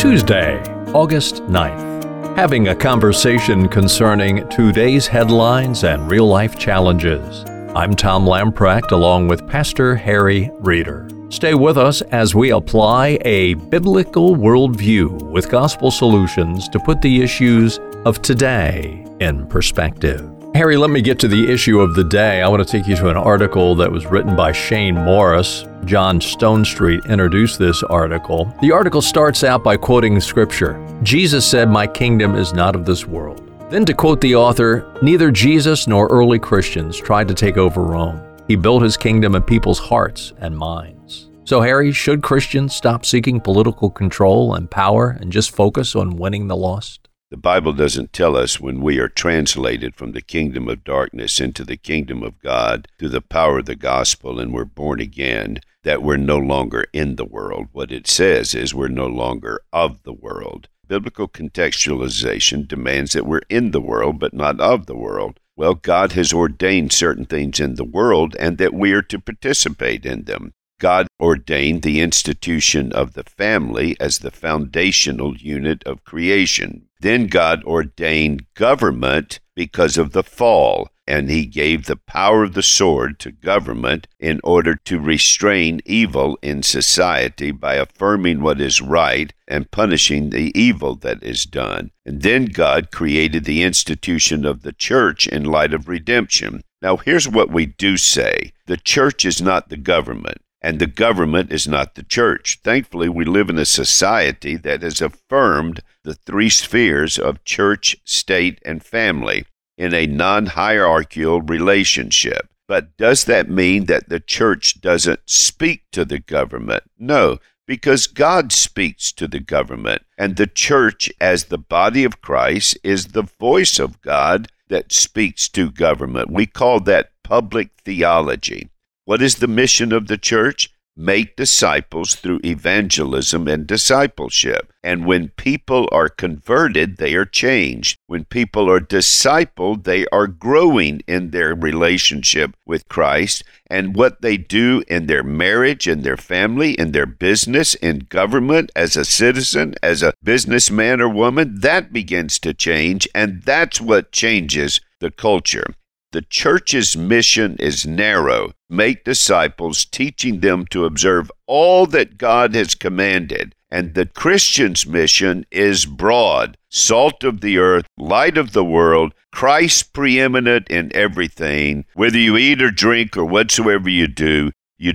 Tuesday, August 9th. Having a conversation concerning today's headlines and real-life challenges. I'm Tom Lamprecht along with Pastor Harry Reeder. Stay with us as we apply a biblical worldview with gospel solutions to put the issues of today in perspective. Harry, let me get to the issue of the day. I want to take you to an article that was written by Shane Morris. John Stonestreet introduced this article. The article starts out by quoting scripture. Jesus said, "My kingdom is not of this world." Then to quote the author, neither Jesus nor early Christians tried to take over Rome. He built his kingdom in people's hearts and minds. So Harry, should Christians stop seeking political control and power and just focus on winning the lost? The Bible doesn't tell us when we are translated from the kingdom of darkness into the kingdom of God through the power of the gospel and we're born again, that we're no longer in the world. What it says is we're no longer of the world. Biblical contextualization demands that we're in the world but not of the world. Well, God has ordained certain things in the world and that we are to participate in them. God ordained the institution of the family as the foundational unit of creation. Then God ordained government because of the fall, and he gave the power of the sword to government in order to restrain evil in society by affirming what is right and punishing the evil that is done. And then God created the institution of the church in light of redemption. Now here's what we do say. The church is not the government. And the government is not the church. Thankfully, we live in a society that has affirmed the three spheres of church, state, and family in a non-hierarchical relationship. But does that mean that the church doesn't speak to the government? No, because God speaks to the government. And the church, as the body of Christ, is the voice of God that speaks to government. We call that public theology. What is the mission of the church? Make disciples through evangelism and discipleship. And when people are converted, they are changed. When people are discipled, they are growing in their relationship with Christ. And what they do in their marriage, in their family, in their business, in government, as a citizen, as a businessman or woman, that begins to change. And that's what changes the culture. The church's mission is narrow. Make disciples, teaching them to observe all that God has commanded. And the Christian's mission is broad. Salt of the earth, light of the world, Christ preeminent in everything. Whether you eat or drink or whatsoever you do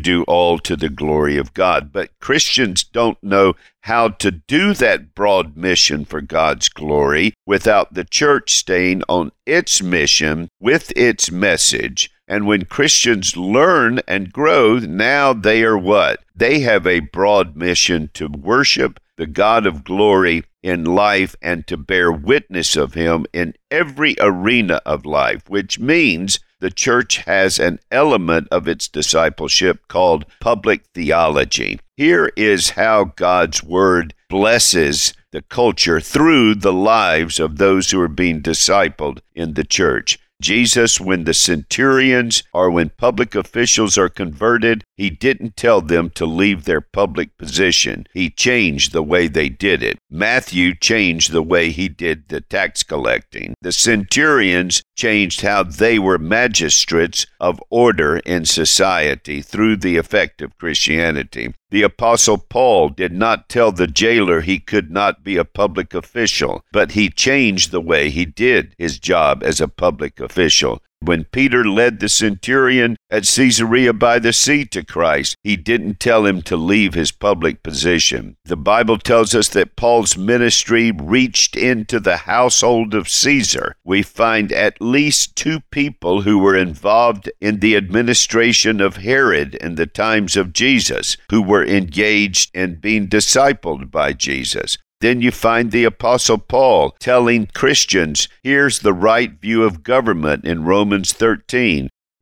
all to the glory of God. But Christians don't know how to do that broad mission for God's glory without the church staying on its mission with its message. And when Christians learn and grow, now they are what? They have a broad mission to worship the God of glory in life and to bear witness of him in every arena of life, which means the church has an element of its discipleship called public theology. Here is how God's word blesses the culture through the lives of those who are being discipled in the church. Jesus, when the centurions or when public officials are converted, he didn't tell them to leave their public position. He changed the way they did it. Matthew changed the way he did the tax collecting. The centurions changed how they were magistrates of order in society through the effect of Christianity. The Apostle Paul did not tell the jailer he could not be a public official, but he changed the way he did his job as a public official. When Peter led the centurion at Caesarea by the Sea to Christ, he didn't tell him to leave his public position. The Bible tells us that Paul's ministry reached into the household of Caesar. We find at least two people who were involved in the administration of Herod in the times of Jesus, who were engaged in being discipled by Jesus. Then you find the Apostle Paul telling Christians, here's the right view of government in Romans 13.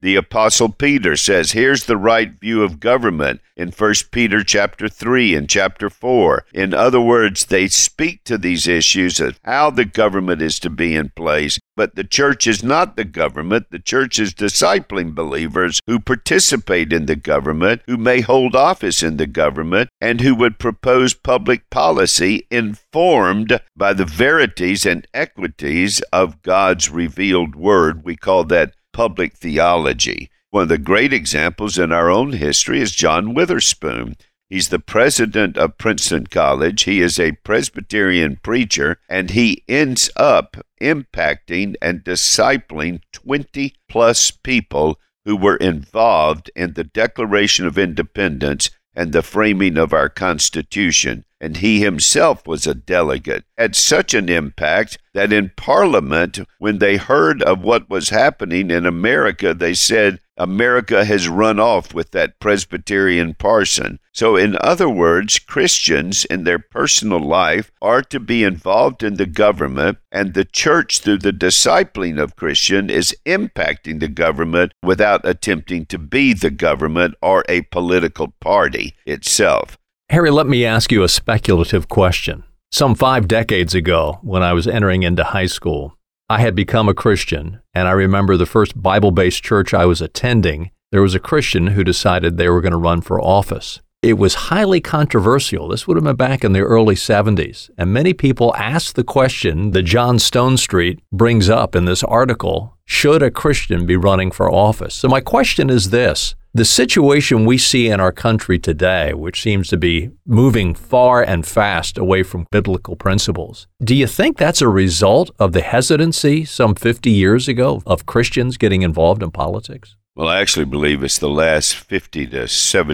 The Apostle Peter says, here's the right view of government in 1 Peter chapter 3 and chapter 4. In other words, they speak to these issues of how the government is to be in place, but the church is not the government. The church is discipling believers who participate in the government, who may hold office in the government, and who would propose public policy informed by the verities and equities of God's revealed word. We call that public theology. One of the great examples in our own history is John Witherspoon. He's the president of Princeton College. He is a Presbyterian preacher, and he ends up impacting and discipling 20-plus people who were involved in the Declaration of Independence and the framing of our Constitution. And he himself was a delegate, had such an impact that in Parliament, when they heard of what was happening in America, they said, America has run off with that Presbyterian parson. So in other words, Christians in their personal life are to be involved in the government, and the church, through the discipling of Christian, is impacting the government without attempting to be the government or a political party itself. Harry, let me ask you a speculative question. Some 5 decades ago, when I was entering into high school, I had become a Christian, and I remember the first Bible-based church I was attending, there was a Christian who decided they were going to run for office. It was highly controversial. This would have been back in the early 70s, and many people asked the question that John Stonestreet brings up in this article, should a Christian be running for office? So my question is this. The situation we see in our country today, which seems to be moving far and fast away from biblical principles, do you think that's a result of the hesitancy some 50 years ago of Christians getting involved in politics? Well, I actually believe it's the last 50 to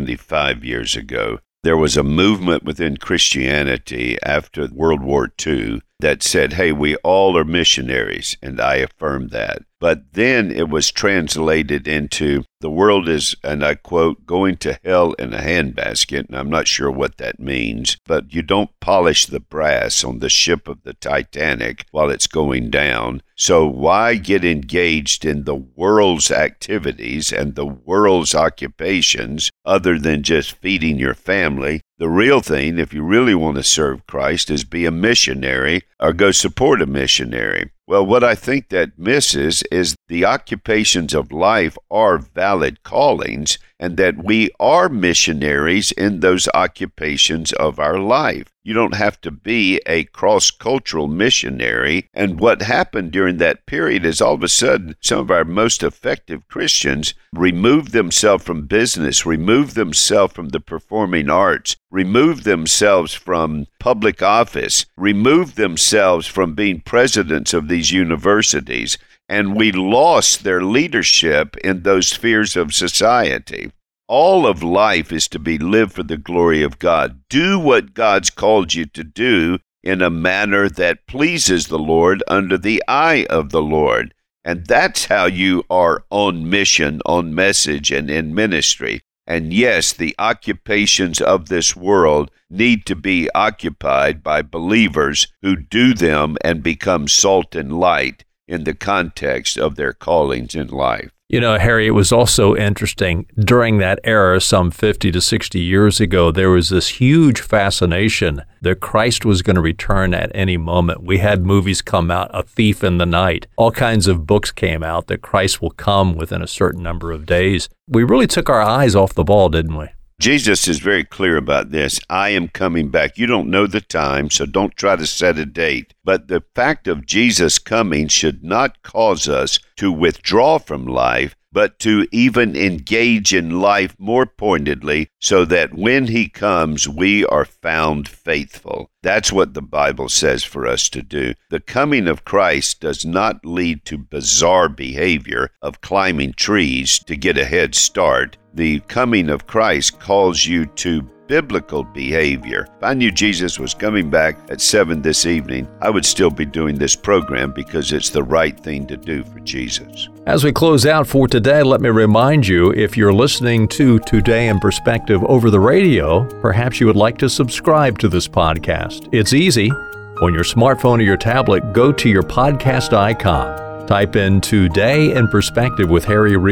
75 years ago. There was a movement within Christianity after World War II that said, hey, we all are missionaries, and I affirm that. But then it was translated into the world is, and I quote, going to hell in a handbasket, and I'm not sure what that means, but you don't polish the brass on the ship of the Titanic while it's going down. So why get engaged in the world's activities and the world's occupations other than just feeding your family? The real thing, if you really want to serve Christ, is be a missionary or go support a missionary. Well, what I think that misses is the occupations of life are valid callings, and that we are missionaries in those occupations of our life. You don't have to be a cross-cultural missionary. And what happened during that period is all of a sudden some of our most effective Christians removed themselves from business, removed themselves from the performing arts, removed themselves from public office, removed themselves from being presidents of these universities, and we lost their leadership in those spheres of society. All of life is to be lived for the glory of God. Do what God's called you to do in a manner that pleases the Lord under the eye of the Lord. And that's how you are on mission, on message, and in ministry. And yes, the occupations of this world need to be occupied by believers who do them and become salt and light in the context of their callings in life. You know, Harry, it was also interesting. During that era, some 50 to 60 years ago, there was this huge fascination that Christ was going to return at any moment. We had movies come out, A Thief in the Night. All kinds of books came out that Christ will come within a certain number of days. We really took our eyes off the ball, didn't we? Jesus is very clear about this. I am coming back. You don't know the time, so don't try to set a date. But the fact of Jesus coming should not cause us to withdraw from life, but to even engage in life more pointedly so that when he comes, we are found faithful. That's what the Bible says for us to do. The coming of Christ does not lead to bizarre behavior of climbing trees to get a head start. The coming of Christ calls you to biblical behavior. If I knew Jesus was coming back at 7 this evening, I would still be doing this program because it's the right thing to do for Jesus. As we close out for today, let me remind you, if you're listening to Today in Perspective over the radio, perhaps you would like to subscribe to this podcast. It's easy. On your smartphone or your tablet, go to your podcast icon. Type in Today in Perspective with Harry Reeder.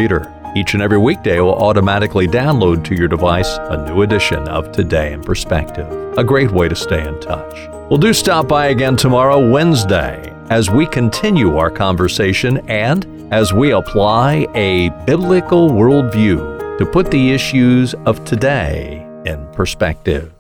Each and every weekday will automatically download to your device a new edition of Today in Perspective. A great way to stay in touch. Well, do stop by again tomorrow, Wednesday, as we continue our conversation and as we apply a biblical worldview to put the issues of today in perspective.